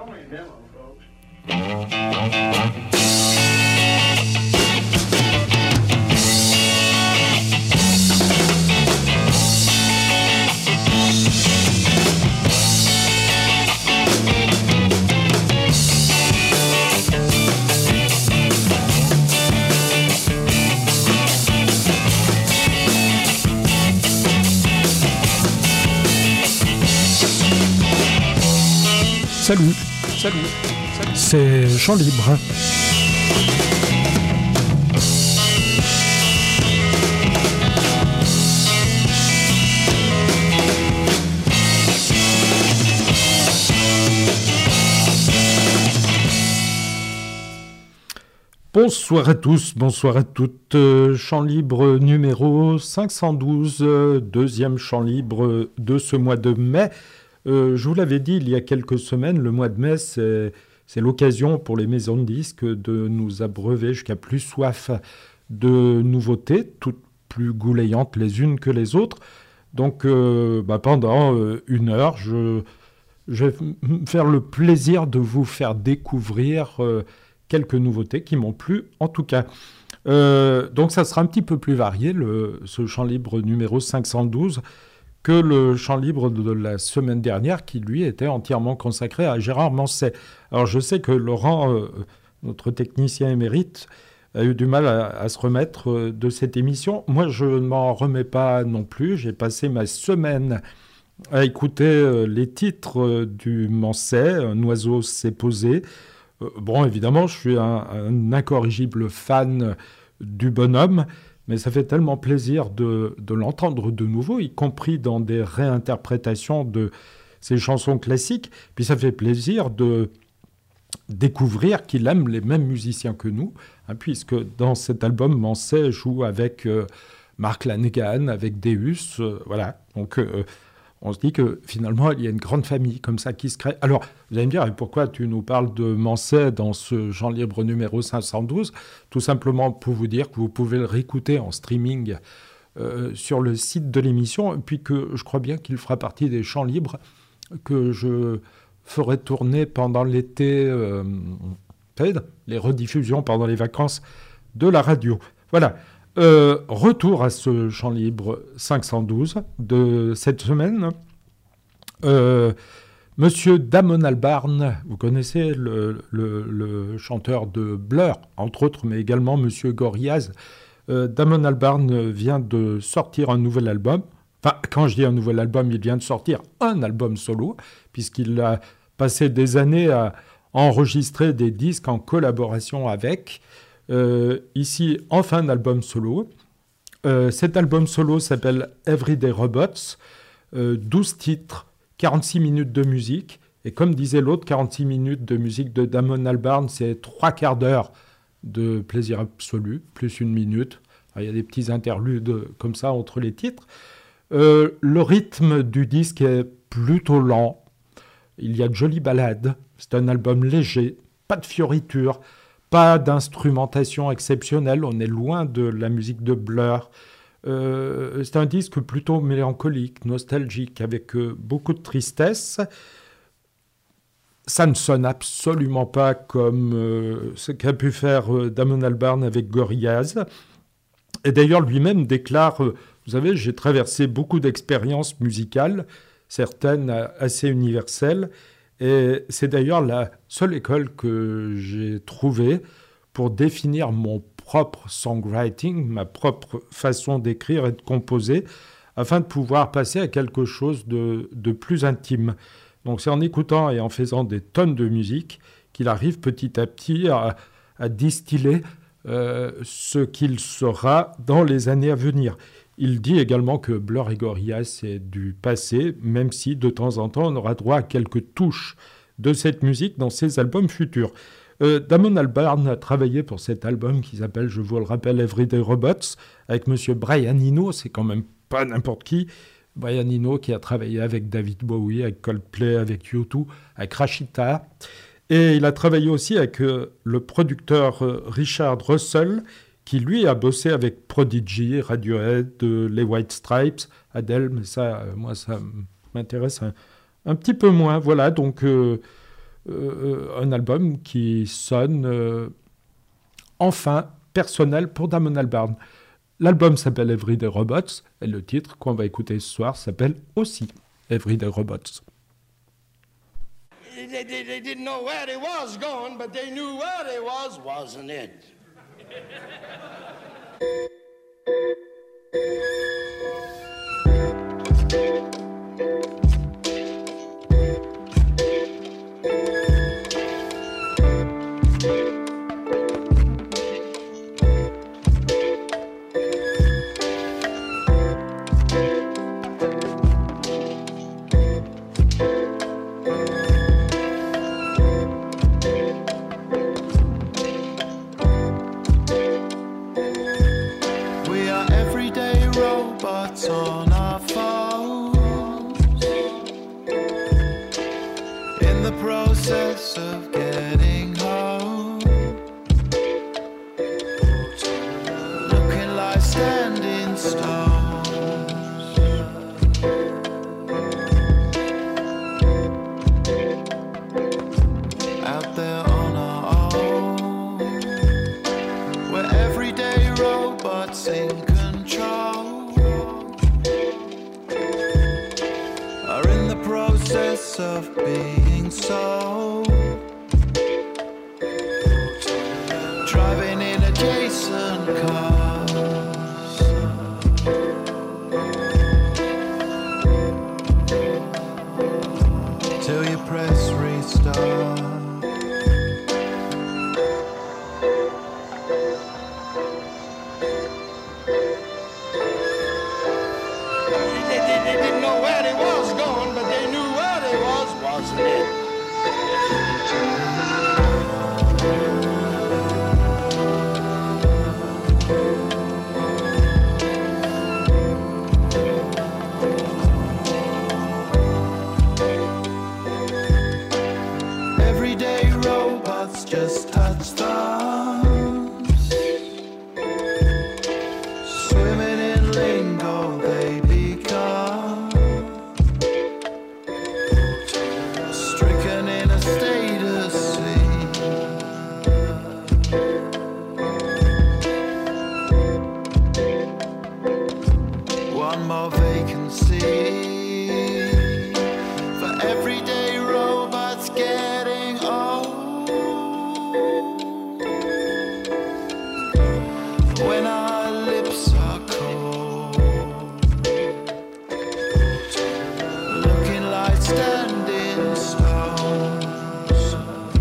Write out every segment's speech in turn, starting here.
Salut, c'est Chant Libre. Bonsoir à tous, bonsoir à toutes. Chant Libre numéro 512, deuxième Chant Libre de ce mois de mai. Je vous l'avais dit il y a quelques semaines, le mois de mai, c'est l'occasion pour les maisons de disques de nous abreuver jusqu'à plus soif de nouveautés, toutes plus goulayantes les unes que les autres. Donc pendant une heure, je vais me faire le plaisir de vous faire découvrir quelques nouveautés qui m'ont plu en tout cas. Donc ça sera un petit peu plus varié, ce Chant Libre numéro 512, que le Chant Libre de la semaine dernière, qui lui était entièrement consacré à Gérard Manset. Alors je sais que Laurent, notre technicien émérite, a eu du mal à se remettre de cette émission. Moi, je ne m'en remets pas non plus. J'ai passé ma semaine à écouter les titres du Manset, Un oiseau s'est posé. Bon, évidemment, je suis un incorrigible fan du bonhomme, mais ça fait tellement plaisir de l'entendre de nouveau, y compris dans des réinterprétations de ses chansons classiques. Puis ça fait plaisir de découvrir qu'il aime les mêmes musiciens que nous, puisque dans cet album, Manset joue avec Mark Lanegan, avec Deus, voilà. Donc on se dit que finalement, il y a une grande famille comme ça qui se crée. Alors, vous allez me dire, pourquoi tu nous parles de Manset dans ce Chant Libre numéro 512 ? Tout simplement pour vous dire que vous pouvez le réécouter en streaming sur le site de l'émission, et puis que je crois bien qu'il fera partie des Chants Libres que je ferai tourner pendant l'été, les rediffusions pendant les vacances de la radio. Voilà. Retour à ce Chant Libre 512 de cette semaine. Monsieur Damon Albarn, vous connaissez le chanteur de Blur, entre autres, mais également Monsieur Gorillaz. Damon Albarn vient de sortir un nouvel album. Enfin, quand je dis un nouvel album, il vient de sortir un album solo, puisqu'il a passé des années à enregistrer des disques en collaboration avec... ici, enfin, un album solo. Cet album solo s'appelle Everyday Robots. 12 titres, 46 minutes de musique. Et comme disait l'autre, 46 minutes de musique de Damon Albarn, c'est 3/4 d'heure de plaisir absolu, plus 1 minute. Alors, il y a des petits interludes comme ça entre les titres. Le rythme du disque est plutôt lent. Il y a de jolies ballades. C'est un album léger, pas de fioritures. Pas d'instrumentation exceptionnelle, on est loin de la musique de Blur. C'est un disque plutôt mélancolique, nostalgique, avec beaucoup de tristesse. Ça ne sonne absolument pas comme ce qu'a pu faire Damon Albarn avec Gorillaz. Et d'ailleurs, lui-même déclare, vous savez, j'ai traversé beaucoup d'expériences musicales, certaines assez universelles, et c'est d'ailleurs la seule école que j'ai trouvée pour définir mon propre songwriting, ma propre façon d'écrire et de composer, afin de pouvoir passer à quelque chose de plus intime. Donc c'est en écoutant et en faisant des tonnes de musique qu'il arrive petit à petit à distiller ce qu'il sera dans les années à venir. Il dit également que Blur et Gorillaz, c'est du passé, même si de temps en temps, on aura droit à quelques touches de cette musique dans ses albums futurs. Damon Albarn a travaillé pour cet album qui s'appelle, je vous le rappelle, Everyday Robots, avec monsieur Brian Eno, c'est quand même pas n'importe qui. Brian Eno qui a travaillé avec David Bowie, avec Coldplay, avec U2, avec Rashida. Et il a travaillé aussi avec le producteur Richard Russell, qui lui a bossé avec Prodigy, Radiohead, les White Stripes, Adele, mais ça, moi, ça m'intéresse un petit peu moins. Voilà, donc un album qui sonne enfin personnel pour Damon Albarn. L'album s'appelle Everyday Robots et le titre qu'on va écouter ce soir s'appelle aussi Everyday Robots. They didn't know where they was going, but they knew where they was, wasn't it? On our phones, in the process of getting home, looking like standing stones, out there on our own, we're everyday robots in control. Process of being so, driving in adjacent cars, till you press restart. They didn't know where they was going, but they knew where they was, wasn't it? Everyday robots just touch thumbs, swimming in lingo they become, stricken in a state of sleep. One more vacancy for everyday robots getting old. When our lips are cold, looking like standing stones,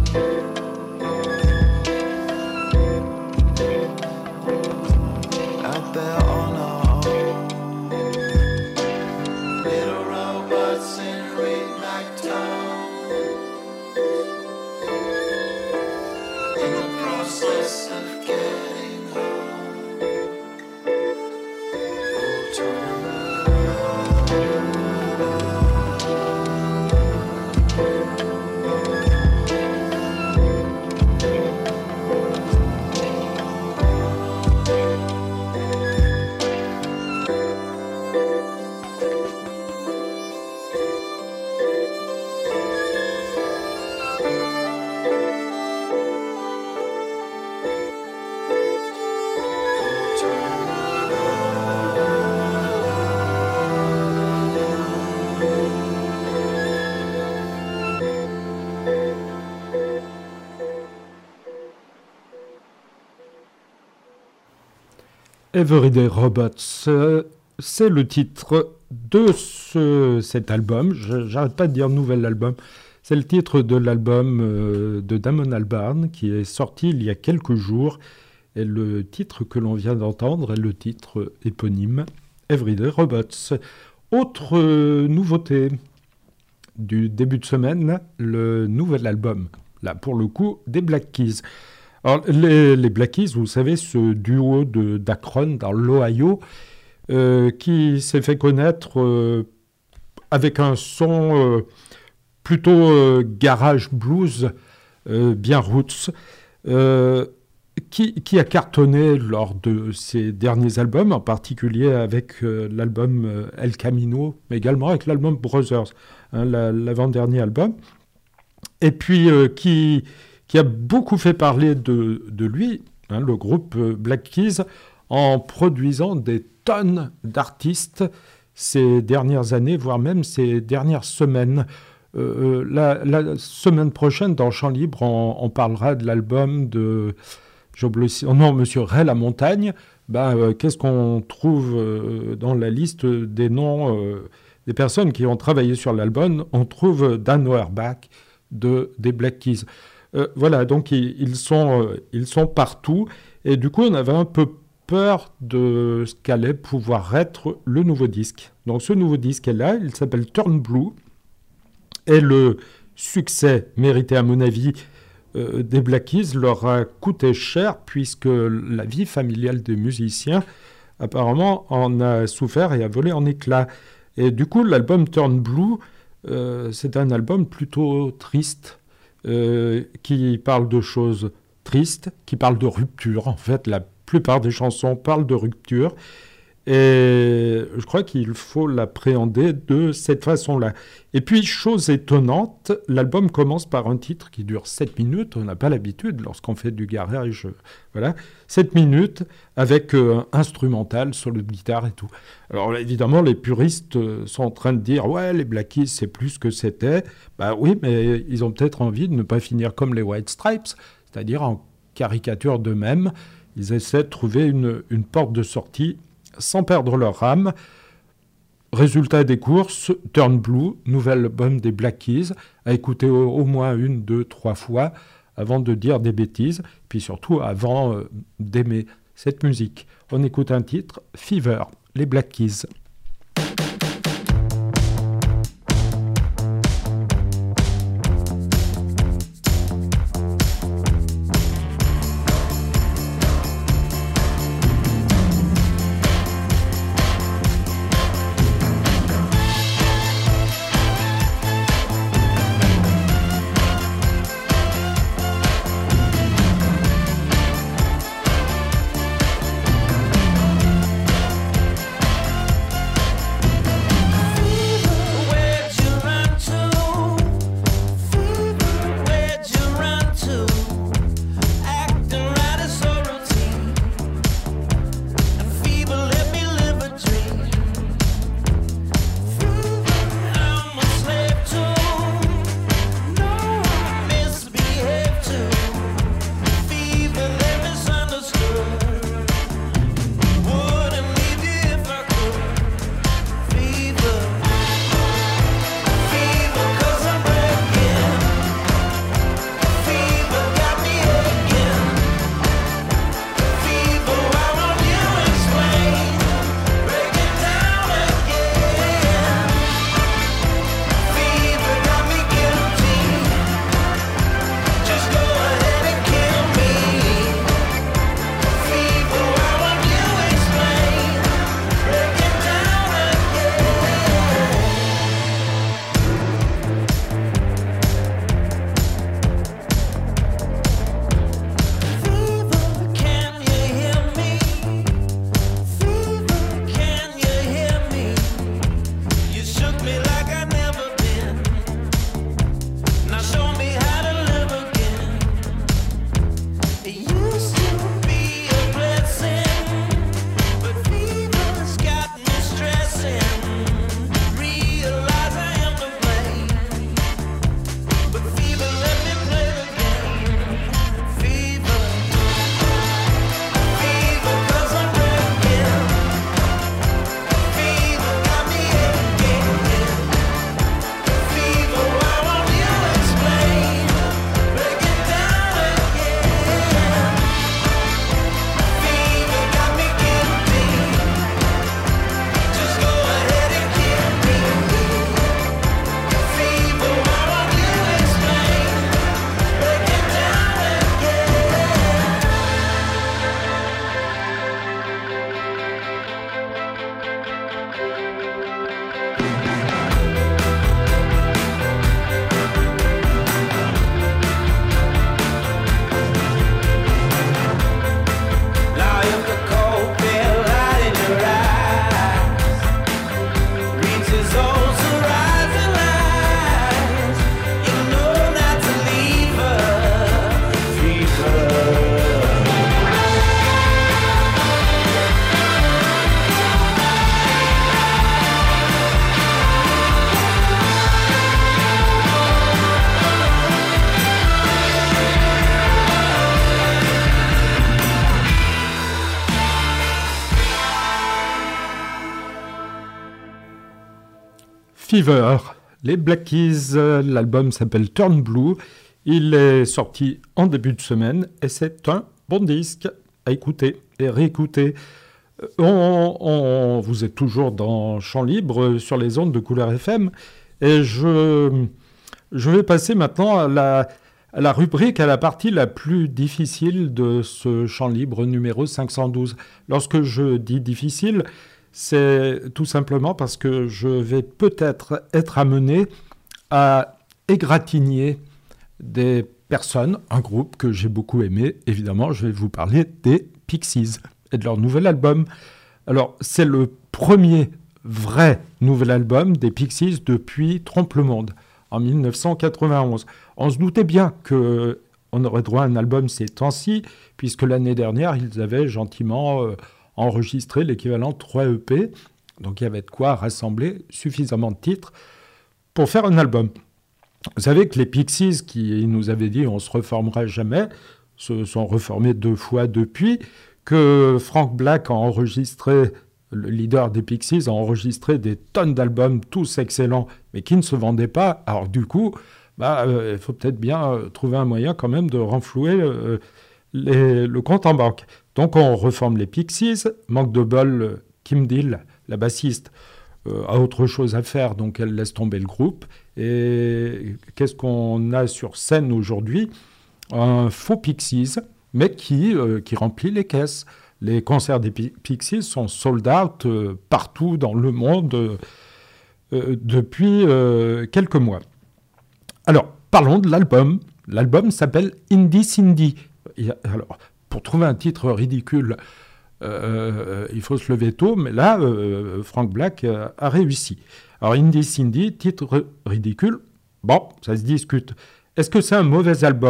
out there on our own, little robots in ringtones, in the process of getting home. Oh, turn around. Everyday Robots, c'est le titre de cet album. J'arrête pas de dire nouvel album. C'est le titre de l'album de Damon Albarn qui est sorti il y a quelques jours. Et le titre que l'on vient d'entendre est le titre éponyme, Everyday Robots. Autre nouveauté du début de semaine, le nouvel album, là pour le coup, des Black Keys. Alors, les Black Keys, vous savez, ce duo d'Akron dans l'Ohio, qui s'est fait connaître avec un son plutôt garage blues, bien roots, qui a cartonné lors de ses derniers albums, en particulier avec l'album El Camino, mais également avec l'album Brothers, hein, l'avant-dernier album. et puis qui a beaucoup fait parler de lui, hein, le groupe Black Keys, en produisant des tonnes d'artistes ces dernières années, voire même ces dernières semaines. La semaine prochaine, dans Chant Libre, on parlera de l'album de... Monsieur Ray La Montagne. Qu'est-ce qu'on trouve dans la liste des noms des personnes qui ont travaillé sur l'album? On trouve Dan Auerbach des Black Keys. Voilà, donc ils sont partout. Et du coup, on avait un peu peur de ce qu'allait pouvoir être le nouveau disque. Donc ce nouveau disque est là, il s'appelle Turn Blue. Et le succès mérité, à mon avis, des Black Keys leur a coûté cher, puisque la vie familiale des musiciens, apparemment, en a souffert et a volé en éclats. Et du coup, l'album Turn Blue, c'est un album plutôt triste, qui parle de choses tristes, qui parle de rupture. En fait, la plupart des chansons parlent de rupture. Et je crois qu'il faut l'appréhender de cette façon-là. Et puis, chose étonnante, l'album commence par un titre qui dure 7 minutes. On n'a pas l'habitude lorsqu'on fait du garage. Voilà, 7 minutes avec instrumental, solo de guitare et tout. Alors là, évidemment, les puristes sont en train de dire « Ouais, les Black Keys, c'est plus ce que c'était. » Oui, mais ils ont peut-être envie de ne pas finir comme les White Stripes, c'est-à-dire en caricature d'eux-mêmes. Ils essaient de trouver une porte de sortie sans perdre leur âme. Résultat des courses, Turn Blue, nouvel album des Black Keys, à écouter au moins 1, 2, 3 fois avant de dire des bêtises, puis surtout avant d'aimer cette musique. On écoute un titre, Fever, les Black Keys. Fever, les Black Keys, l'album s'appelle Turn Blue. Il est sorti en début de semaine et c'est un bon disque à écouter et réécouter. Vous êtes toujours dans Chant Libre sur les ondes de Couleur FM et je vais passer maintenant à la rubrique, à la partie la plus difficile de ce Chant Libre numéro 512. Lorsque je dis difficile, c'est tout simplement parce que je vais peut-être être amené à égratigner des personnes, un groupe que j'ai beaucoup aimé. Évidemment, je vais vous parler des Pixies et de leur nouvel album. Alors, c'est le premier vrai nouvel album des Pixies depuis Trompe le Monde, en 1991. On se doutait bien qu'on aurait droit à un album ces temps-ci, puisque l'année dernière, ils avaient gentiment enregistré l'équivalent de 3 EP. Donc, il y avait de quoi rassembler suffisamment de titres pour faire un album. Vous savez que les Pixies, qui nous avaient dit « on ne se reformera jamais », se sont reformés 2 fois depuis, que Frank Black a enregistré, le leader des Pixies, a enregistré des tonnes d'albums, tous excellents, mais qui ne se vendaient pas. Alors du coup, il faut peut-être bien trouver un moyen quand même de renflouer le compte en banque. Donc on reforme les Pixies, manque de bol, Kim Deal, la bassiste, a autre chose à faire, donc elle laisse tomber le groupe. Et qu'est-ce qu'on a sur scène aujourd'hui ? Un faux Pixies, mais qui remplit les caisses. Les concerts des Pixies sont sold out partout dans le monde depuis quelques mois. Alors, parlons de l'album. L'album s'appelle Indie Cindy. Alors, pour trouver un titre ridicule, il faut se lever tôt, mais là, Frank Black a réussi. Alors, Indie Cindy, titre ridicule, bon, ça se discute. Est-ce que c'est un mauvais album ?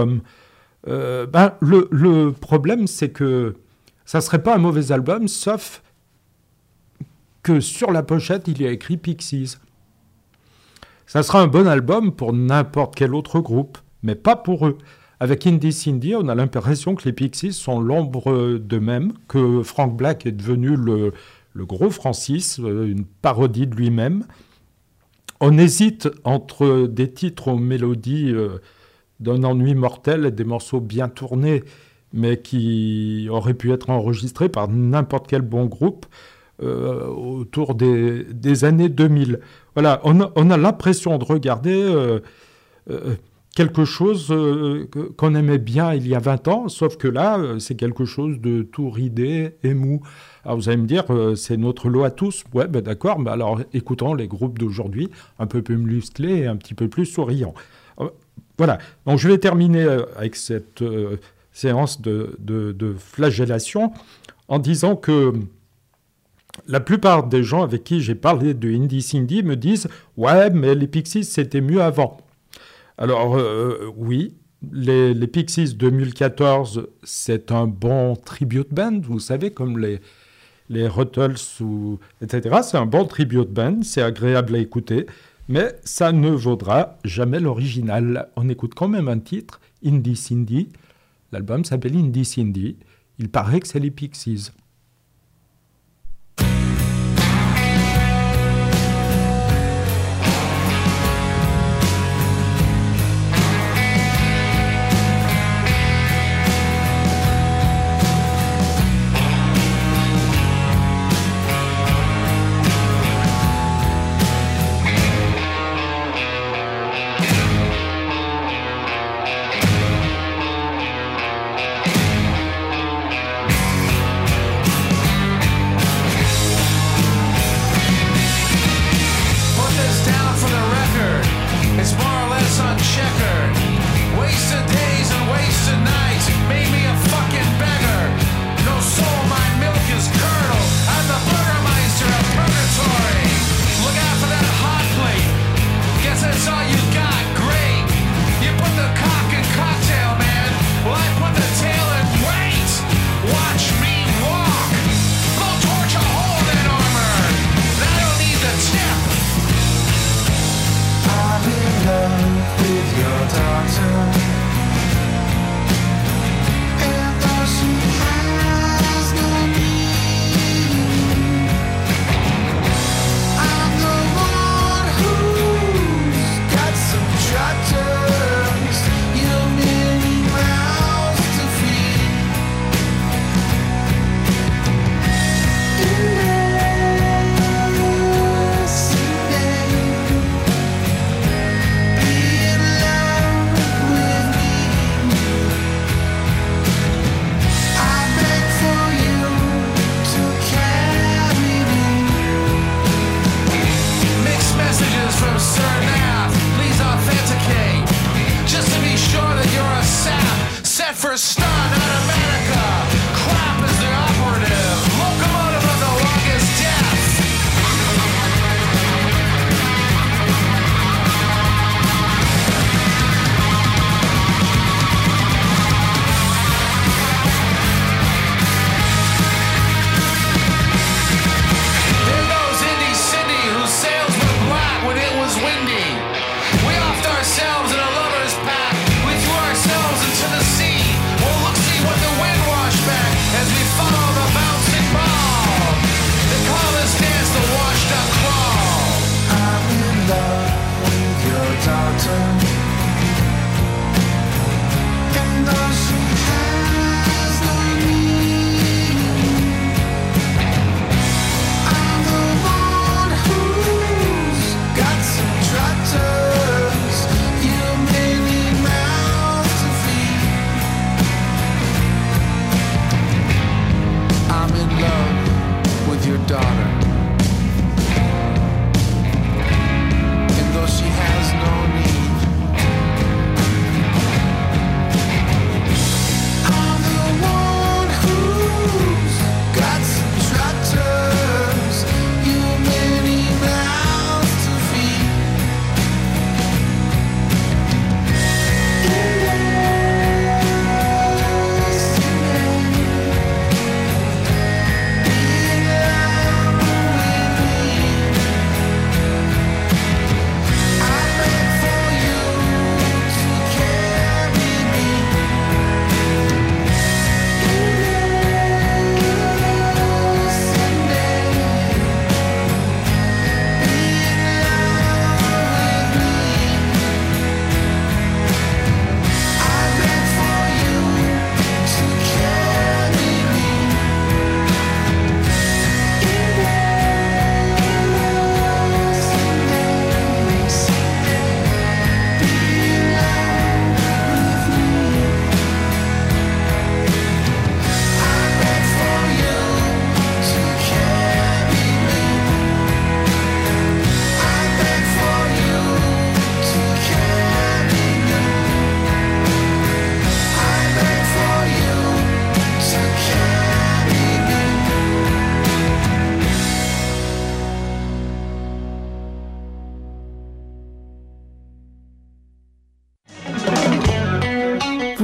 Le problème, c'est que ça ne serait pas un mauvais album, sauf que sur la pochette, il y a écrit Pixies. Ça sera un bon album pour n'importe quel autre groupe, mais pas pour eux. Avec Indie Cindy, on a l'impression que les Pixies sont l'ombre d'eux-mêmes, que Frank Black est devenu le gros Francis, une parodie de lui-même. On hésite entre des titres aux mélodies d'un ennui mortel et des morceaux bien tournés, mais qui auraient pu être enregistrés par n'importe quel bon groupe autour des années 2000. Voilà, on a l'impression de regarder quelque chose qu'on aimait bien il y a 20 ans, sauf que là, c'est quelque chose de tout ridé et mou. Alors vous allez me dire, c'est notre lot à tous. Ouais, d'accord, mais alors écoutons les groupes d'aujourd'hui, un peu plus musclés et un petit peu plus souriants. Voilà, donc je vais terminer avec cette séance de flagellation en disant que la plupart des gens avec qui j'ai parlé de Indie Cindy me disent « Ouais, mais les Pixies, c'était mieux avant ». Alors, oui, les Pixies 2014, c'est un bon tribute band, vous savez, comme les Ruttles, etc. C'est un bon tribute band, c'est agréable à écouter, mais ça ne vaudra jamais l'original. On écoute quand même un titre, Indie Cindy. L'album s'appelle Indie Cindy. Il paraît que c'est les Pixies.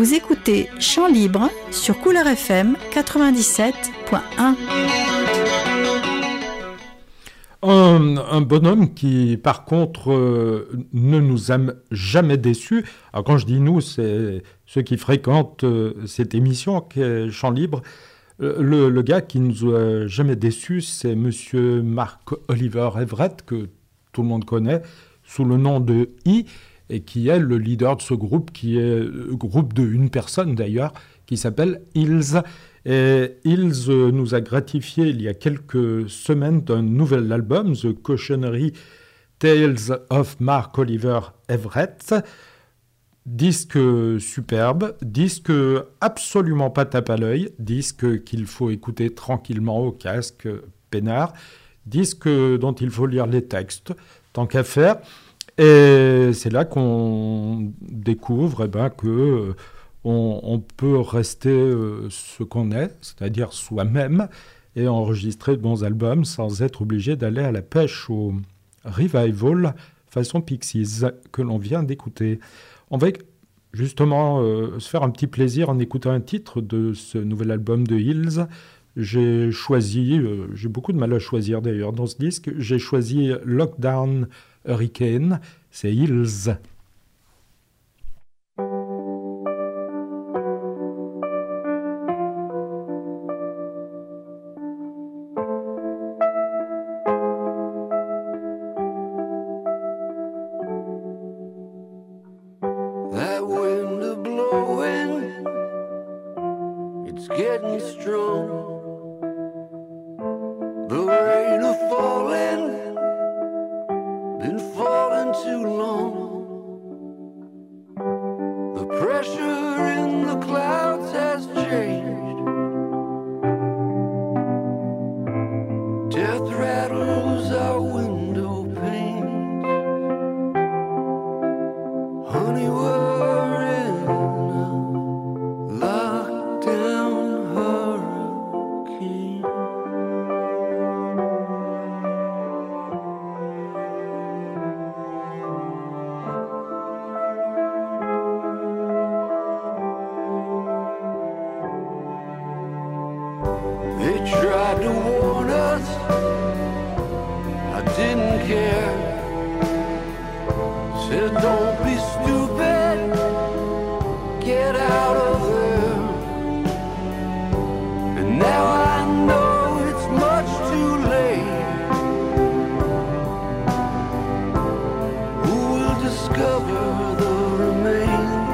Vous écoutez Chant Libre sur Couleur FM 97.1. Un bonhomme qui, par contre, ne nous a jamais déçus. Alors, quand je dis nous, c'est ceux qui fréquentent cette émission qui est Chant Libre. Le gars qui ne nous a jamais déçus, c'est Monsieur Mark Oliver Everett, que tout le monde connaît, sous le nom de I, et qui est le leader de ce groupe, qui est un groupe de une personne d'ailleurs, qui s'appelle Hills. Et Hills nous a gratifié il y a quelques semaines d'un nouvel album, The Cautionary Tales of Mark Oliver Everett. Disque superbe, disque absolument pas tape à l'œil, disque qu'il faut écouter tranquillement au casque, peinard, disque dont il faut lire les textes, tant qu'à faire. Et c'est là qu'on découvre que on peut rester ce qu'on est, c'est-à-dire soi-même, et enregistrer de bons albums sans être obligé d'aller à la pêche au revival façon Pixies que l'on vient d'écouter. On va justement se faire un petit plaisir en écoutant un titre de ce nouvel album de Hills. J'ai choisi, j'ai beaucoup de mal à choisir d'ailleurs dans ce disque, j'ai choisi Lockdown Hurricane, c'est Hills. That wind a blowing, it's getting strong. The rain a falling, been falling too long. The pressure in the clouds has changed. Death rattles our window panes. Honey, we're in a lockdown hurricane. They tried to warn us, I didn't care. Said don't be stupid, get out of there. And now I know it's much too late. Who will discover the remains?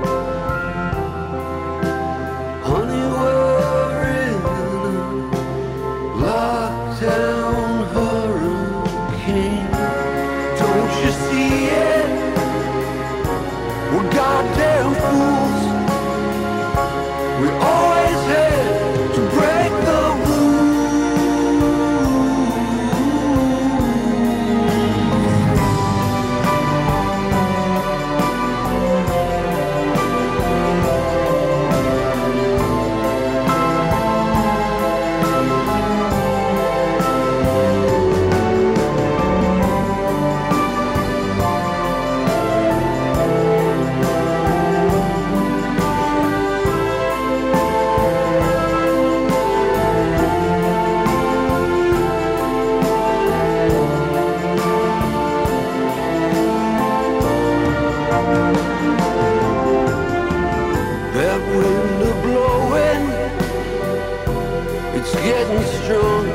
Honey, we're in a lockdown hurricane. Don't you see it? We're goddamn fools. We always had to break the that wind a blowing, it's getting strong.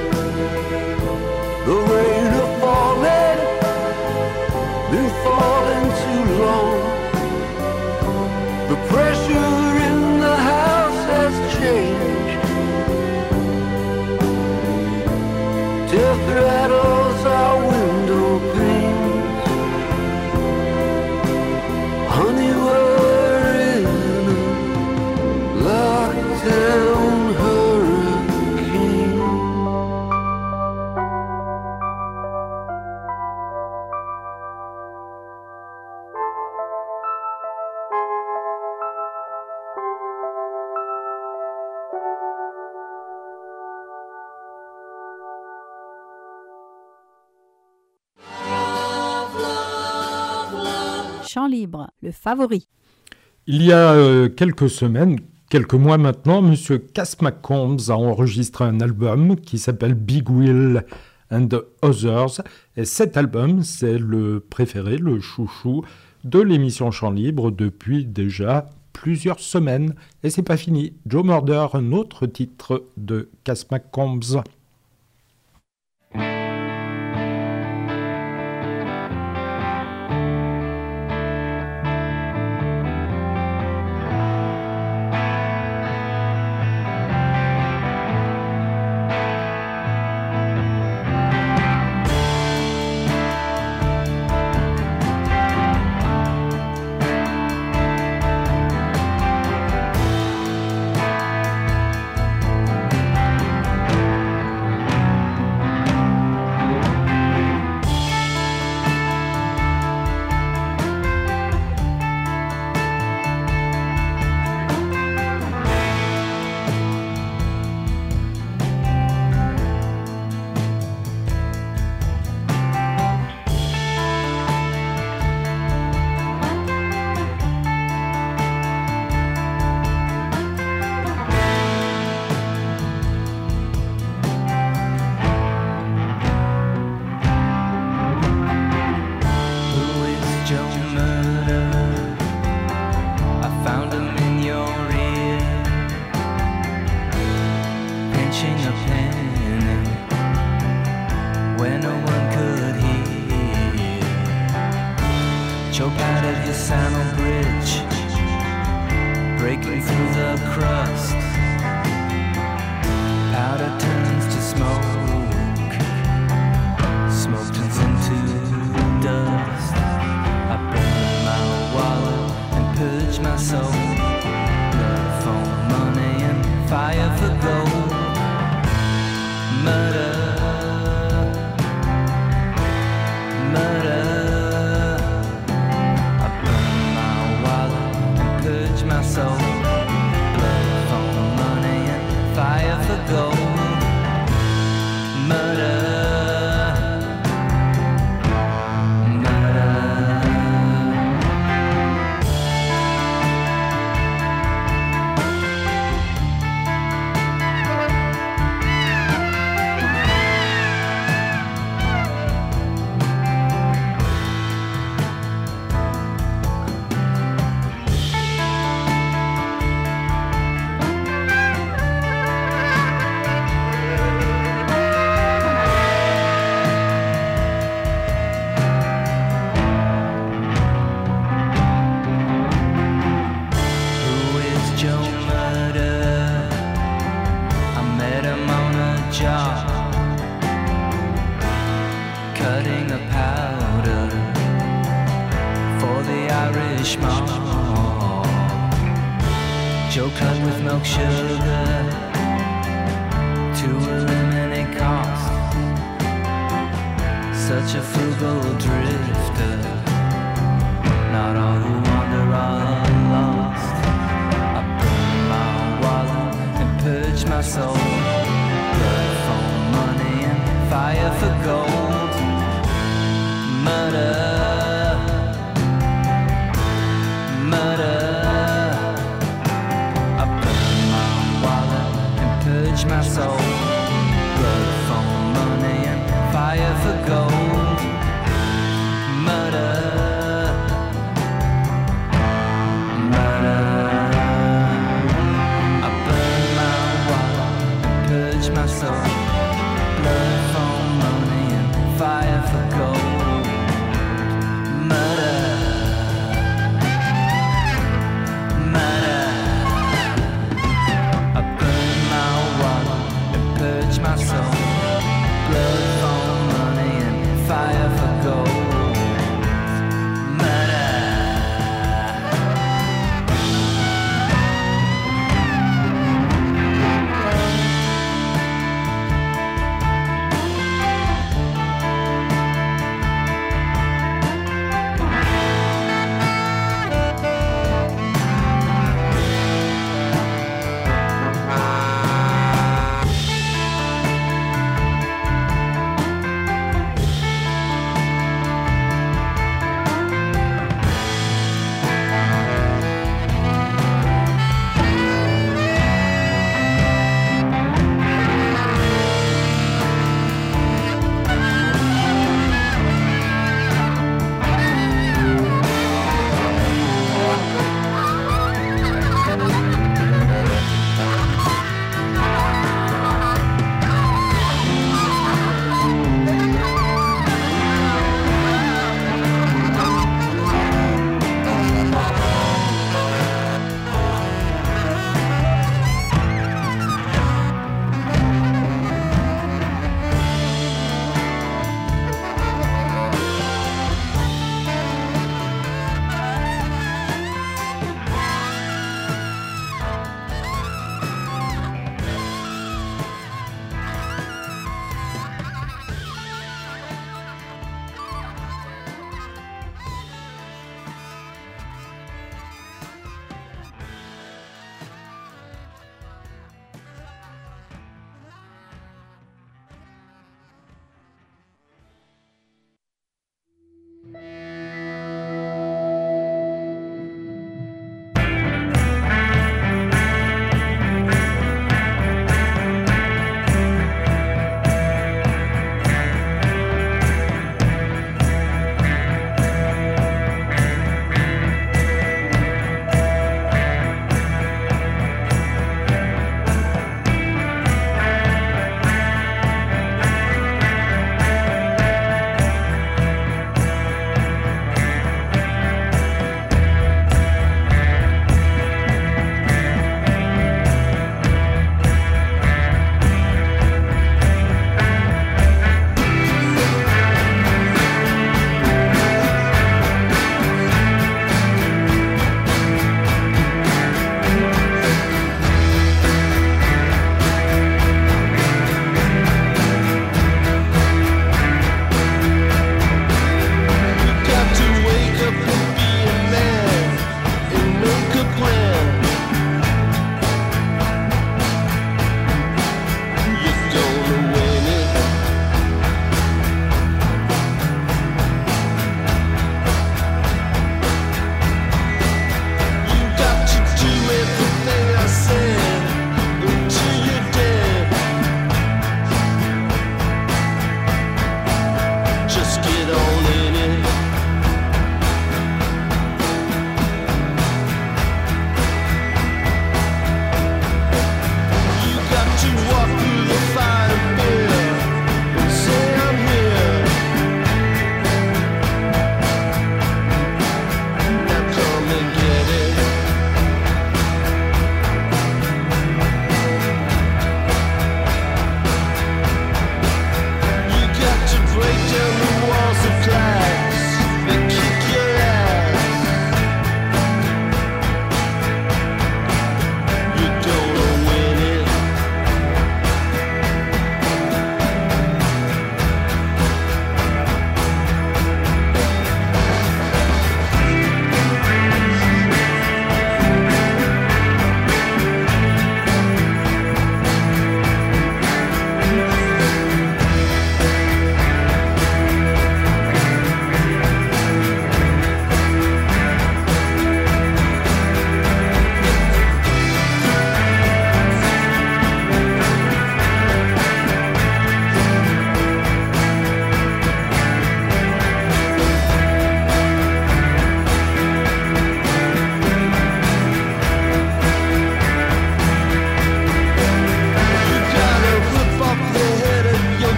The rain a falling, been falling too long. The pressure in the house has changed. Death rattles our window panes. Honey, we're in a lockdown hurricane. Chant Libre, le favori. Il y a quelques semaines, quelques mois maintenant, Monsieur Cass McCombs a enregistré un album qui s'appelle Big Wheel and Others. Et cet album, c'est le préféré, le chouchou de l'émission Chant Libre depuis déjà plusieurs semaines. Et c'est pas fini. Joe Murder, un autre titre de Cass McCombs.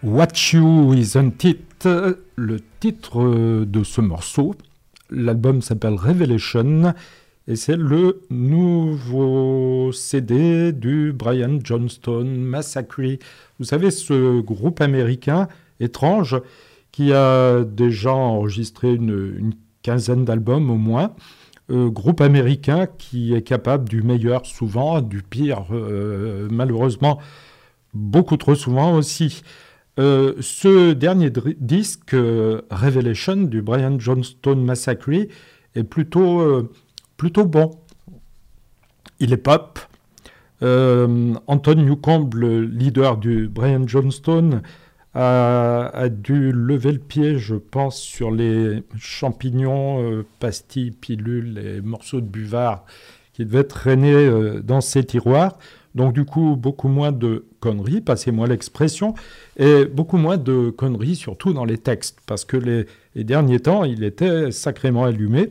What You Isn't It, le titre de ce morceau. L'album s'appelle Revelation et c'est le nouveau CD du Brian Johnstone Massacre. Vous savez, ce groupe américain étrange qui a déjà enregistré une quinzaine d'albums au moins. Groupe américain qui est capable du meilleur souvent, du pire malheureusement beaucoup trop souvent aussi. Ce dernier disque, Revelation, du Brian Johnstone Massacre, est plutôt bon. Il est pop. Anton Newcombe, le leader du Brian Johnstone, a dû lever le pied, je pense, sur les champignons, pastilles, pilules et morceaux de buvard qui devaient traîner dans ses tiroirs. Donc du coup, beaucoup moins de conneries, passez-moi l'expression, et beaucoup moins de conneries, surtout dans les textes, parce que les derniers temps, il était sacrément allumé,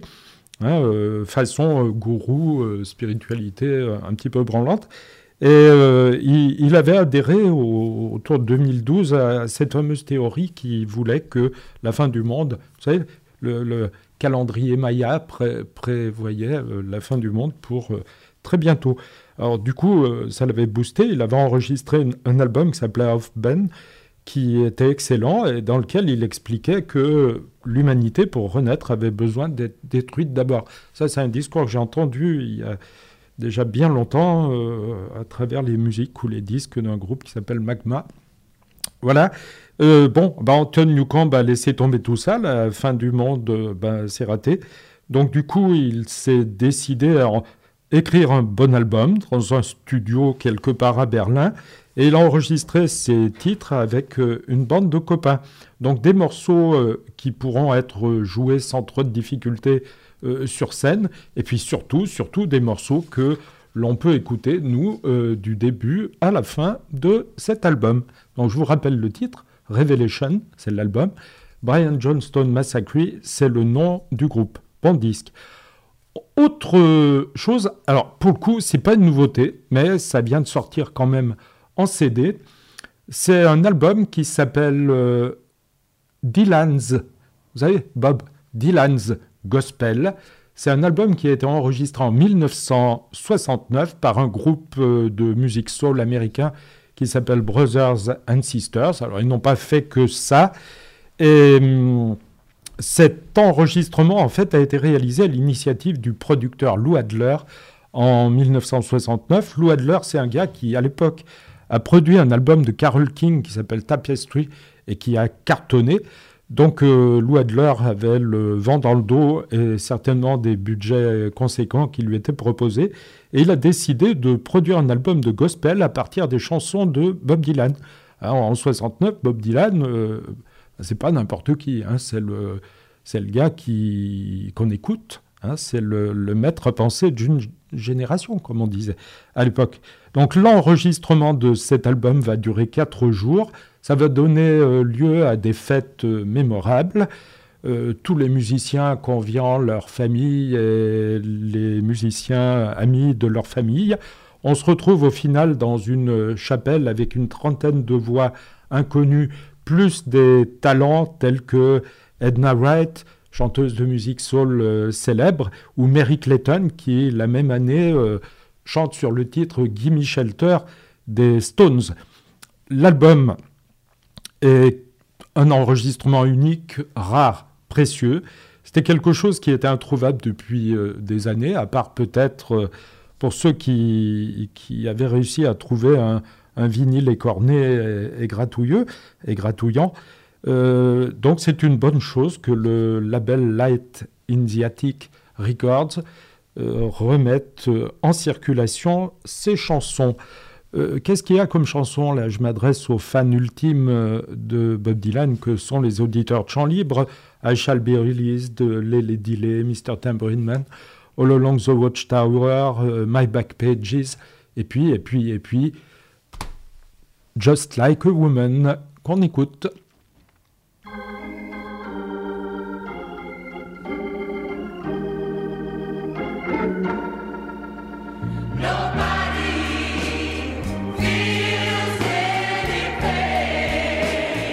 façon gourou, spiritualité un petit peu branlante. Et il avait adhéré autour de 2012 à cette fameuse théorie qui voulait que la fin du monde, vous savez, le calendrier Maya prévoyait la fin du monde pour très bientôt. Alors du coup, ça l'avait boosté. Il avait enregistré un album qui s'appelait Off Ben, qui était excellent et dans lequel il expliquait que l'humanité, pour renaître, avait besoin d'être détruite d'abord. Ça, c'est un discours que j'ai entendu il y a déjà bien longtemps à travers les musiques ou les disques d'un groupe qui s'appelle Magma. Voilà. Anton Newcombe a laissé tomber tout ça. La fin du monde, c'est raté. Donc du coup, il s'est décidé à écrire un bon album dans un studio quelque part à Berlin. Et il a enregistré ses titres avec une bande de copains. Donc des morceaux qui pourront être joués sans trop de difficultés sur scène. Et puis surtout des morceaux que l'on peut écouter, nous, du début à la fin de cet album. Donc je vous rappelle le titre, Revelation, c'est l'album. Brian Johnstone Massacre, c'est le nom du groupe. Bon disque. Autre chose, alors pour le coup, c'est pas une nouveauté, mais ça vient de sortir quand même en CD. C'est un album qui s'appelle Dylan's, vous savez, Bob Dylan's Gospel. C'est un album qui a été enregistré en 1969 par un groupe de musique soul américain qui s'appelle Brothers and Sisters. Alors, ils n'ont pas fait que ça. Et cet enregistrement, en fait, a été réalisé à l'initiative du producteur Lou Adler en 1969. Lou Adler, c'est un gars qui, à l'époque, a produit un album de Carole King qui s'appelle Tapestry et qui a cartonné. Donc, Lou Adler avait le vent dans le dos et certainement des budgets conséquents qui lui étaient proposés. Et il a décidé de produire un album de gospel à partir des chansons de Bob Dylan. Alors, en 69, Bob Dylan, c'est pas n'importe qui, hein, c'est le gars qu'on écoute, hein, c'est le maître pensé d'une génération, comme on disait à l'époque. Donc, l'enregistrement de cet album va durer 4 jours. Ça va donner lieu à des fêtes mémorables. Tous les musiciens conviant leur famille et les musiciens amis de leur famille. On se retrouve au final dans une chapelle avec une trentaine de voix inconnues, plus des talents tels que Edna Wright, chanteuse de musique soul célèbre, ou Mary Clayton, qui, la même année, chante sur le titre « Gimme Shelter » des Stones. L'album est un enregistrement unique, rare, précieux. C'était quelque chose qui était introuvable depuis des années, à part peut-être pour ceux qui avaient réussi à trouver un vinyle écorné et gratouillant. Donc c'est une bonne chose que le label Light in the Attic Records remette en circulation ces chansons. Qu'est-ce qu'il y a comme chanson? Là, je m'adresse aux fans ultimes de Bob Dylan, que sont les auditeurs de Chant Libre. I Shall Be Released, Lady Delay, Mr. Tambourine Man, All Along the Watchtower, My Back Pages, et puis, Just Like a Woman, qu'on écoute. Nobody feels any pain.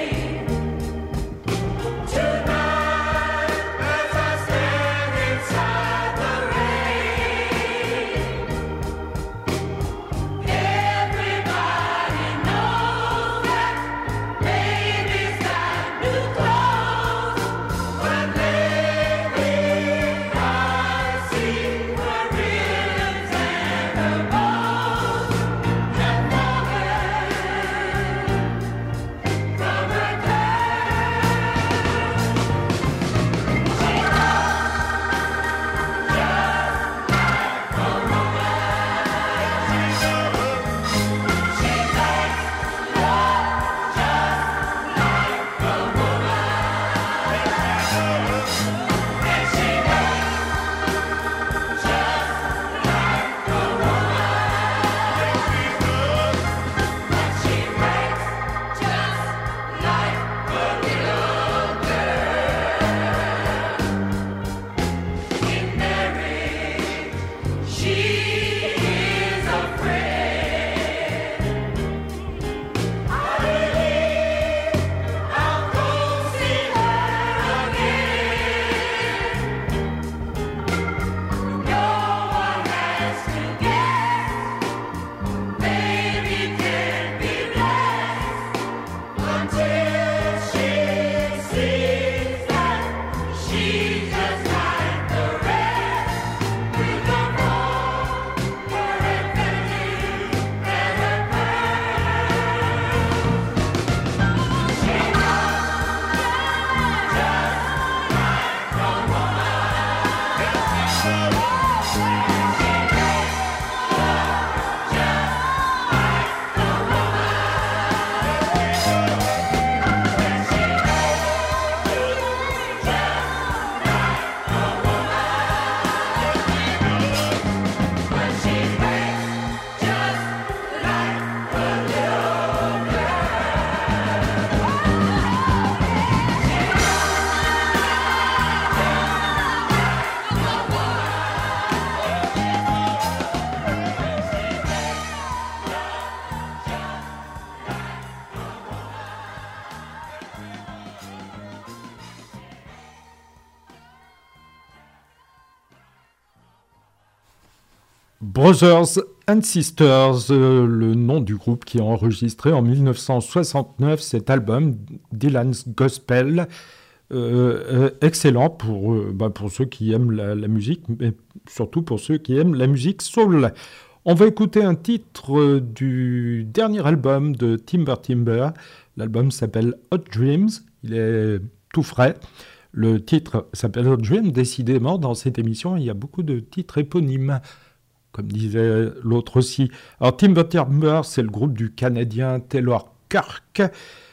Brothers and Sisters, le nom du groupe qui a enregistré en 1969 cet album, Dylan's Gospel, excellent pour ceux qui aiment la musique, mais surtout pour ceux qui aiment la musique soul. On va écouter un titre du dernier album de Timber Timber. L'album s'appelle Hot Dreams, il est tout frais. Le titre s'appelle Hot Dreams. Décidément, dans cette émission, il y a beaucoup de titres éponymes, comme disait l'autre aussi. Alors, Timber Timber, c'est le groupe du Canadien Taylor Kirk.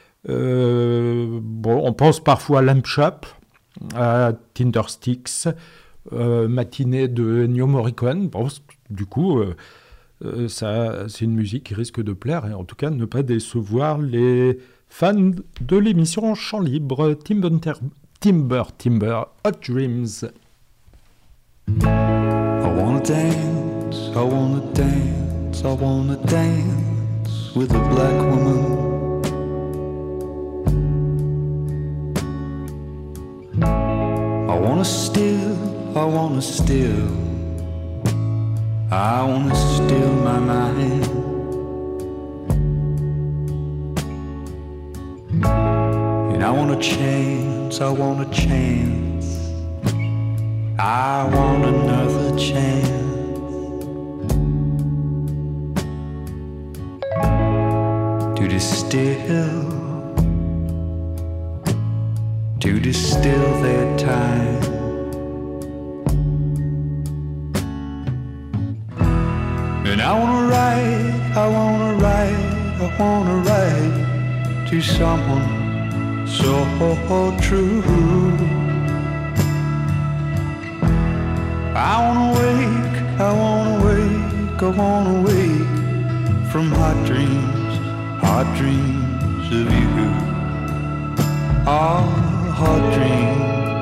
On pense parfois à Lamp Chop, à Tindersticks, Matinée de Ennio Morricone. Bon, du coup, c'est une musique qui risque de plaire et en tout cas ne pas décevoir les fans de l'émission Chant Libre. Timber Timber, Hot Dreams. I wanna dance, I wanna dance, I wanna dance with a black woman. I wanna steal, I wanna steal, I wanna steal my mind. And I want a chance, I want a chance, I want another chance to distill their time. And I wanna write, I wanna write, I wanna write to someone so true. I wanna wake, I wanna wake, I wanna wake from hot dreams of you. Ah, hot dreams.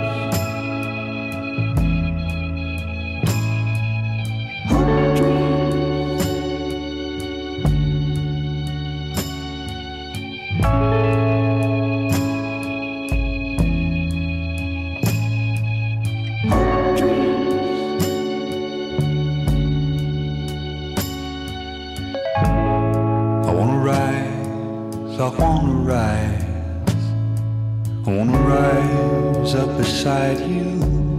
Beside you,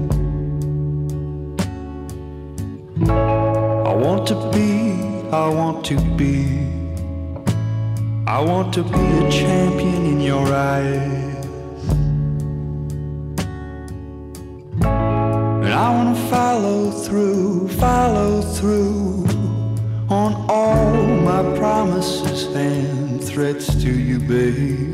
I want to be, I want to be, I want to be a champion in your eyes. And I want to follow through on all my promises and threats to you, babe.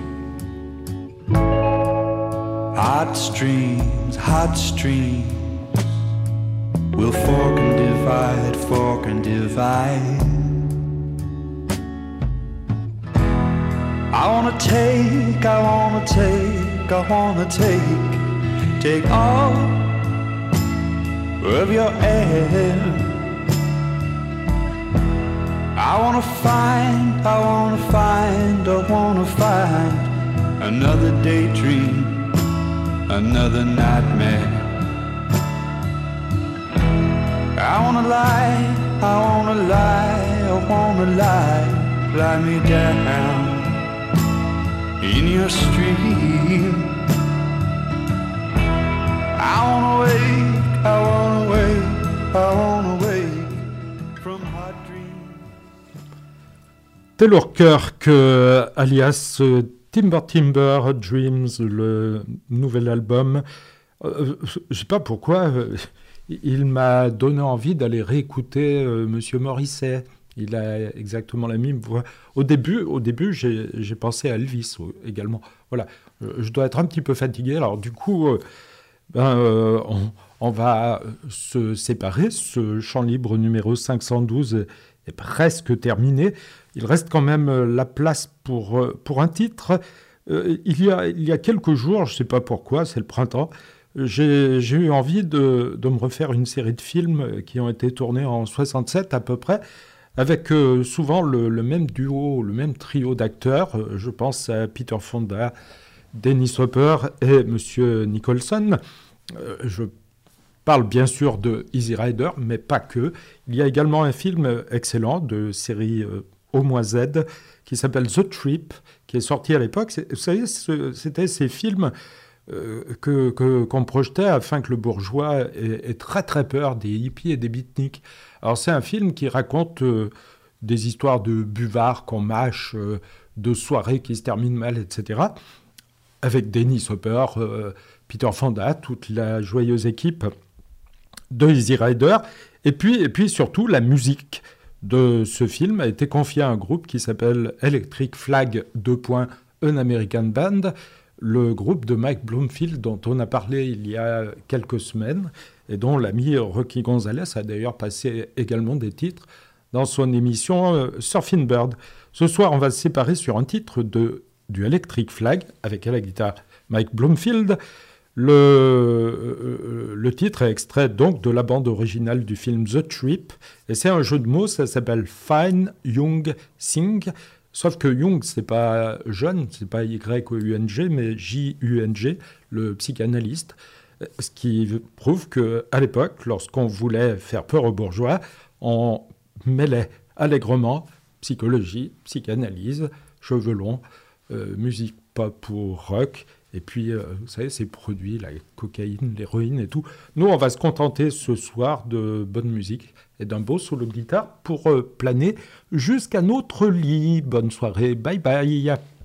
Hot streams will fork and divide. I wanna take, I wanna take, I wanna take all of your air. I wanna find, I wanna find, I wanna find another daydream, another nightmare. I wanna lie, I wanna lie, I wanna lie me down in your stream. I wanna wake, I wanna wake, I wanna wake from hot dreams. Taylor Kirk, alias Timber Timber, Hot Dreams, le nouvel album. Je sais pas pourquoi, il m'a donné envie d'aller réécouter Monsieur Morrissey. Il a exactement la même voix. Au début, j'ai pensé à Elvis également. Voilà, je dois être un petit peu fatigué. Alors du coup, on va se séparer. Ce Chant Libre numéro 512 est presque terminé. Il reste quand même la place pour un titre. Il y a quelques jours, je ne sais pas pourquoi, c'est le printemps, j'ai eu envie de me refaire une série de films qui ont été tournés en 67 à peu près, avec souvent le même duo, le même trio d'acteurs. Je pense à Peter Fonda, Dennis Hopper et Monsieur Nicholson. Je parle bien sûr de Easy Rider, mais pas que. Il y a également un film excellent de série O-Z qui s'appelle The Trip, qui est sorti à l'époque. Vous savez, c'était ces films qu'on projetait afin que le bourgeois ait très très peur des hippies et des beatniks. Alors c'est un film qui raconte des histoires de buvards qu'on mâche, de soirées qui se terminent mal, etc. Avec Dennis Hopper, Peter Fonda, toute la joyeuse équipe de Easy Rider. Et puis surtout, la musique de ce film a été confiée à un groupe qui s'appelle Electric Flag An American Band, le groupe de Mike Bloomfield dont on a parlé il y a quelques semaines et dont l'ami Rocky Gonzalez a d'ailleurs passé également des titres dans son émission Surfing Bird. Ce soir, on va se séparer sur un titre du Electric Flag avec à la guitare Mike Bloomfield. Le titre est extrait donc de la bande originale du film The Trip et c'est un jeu de mots, ça s'appelle Fine Young Thing, sauf que Jung c'est pas jeune, c'est pas Y-O-U-N-G mais J-U-N-G, le psychanalyste, ce qui prouve qu'à l'époque, lorsqu'on voulait faire peur aux bourgeois, on mêlait allègrement psychologie, psychanalyse, cheveux longs, musique pop ou rock. Et puis, vous savez, ces produits, la cocaïne, l'héroïne et tout. Nous, on va se contenter ce soir de bonne musique et d'un beau solo de guitare pour planer jusqu'à notre lit. Bonne soirée, bye bye.